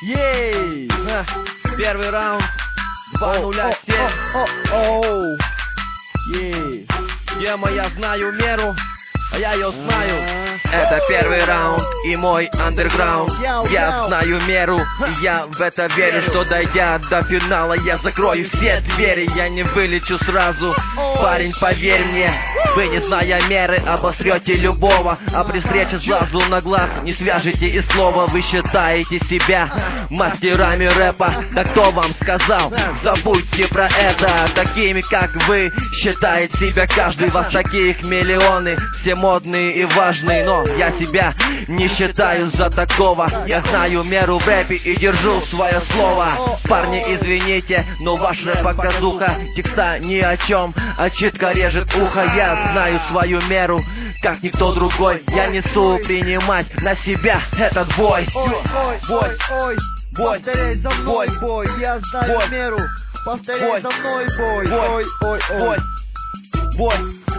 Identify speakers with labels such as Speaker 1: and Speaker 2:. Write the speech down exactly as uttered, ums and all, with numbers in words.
Speaker 1: Ей! Первый раунд. два нуля семь. Ей! Тема «Я знаю меру», а я ее знаю. Это первый раунд и мой андерграунд. Я знаю меру, и я в это верю, что дойдя до финала, я закрою все двери. Я не вылечу сразу, парень, поверь мне. Вы, не зная меры, обосрете любого, а при встрече с глазу на глаз не свяжете и слова. Вы считаете себя мастерами рэпа, да кто вам сказал? Забудьте про это. Такими, как вы, считает себя каждый. Вас таких миллионы, все модные и важные, но я себя не считаю за такого. Я знаю меру в рэпе и держу свое слово. Парни, извините, но ваш рэп показуха. Текста ни о чем, а читка режет ухо. Я знаю свою меру, как никто другой. Я несу принимать на себя этот бой.
Speaker 2: Ой, ой, ой, ой, повторяй за мной, бой. Я знаю меру, повторяй за мной, бой. Ой, ой, ой,
Speaker 1: бой.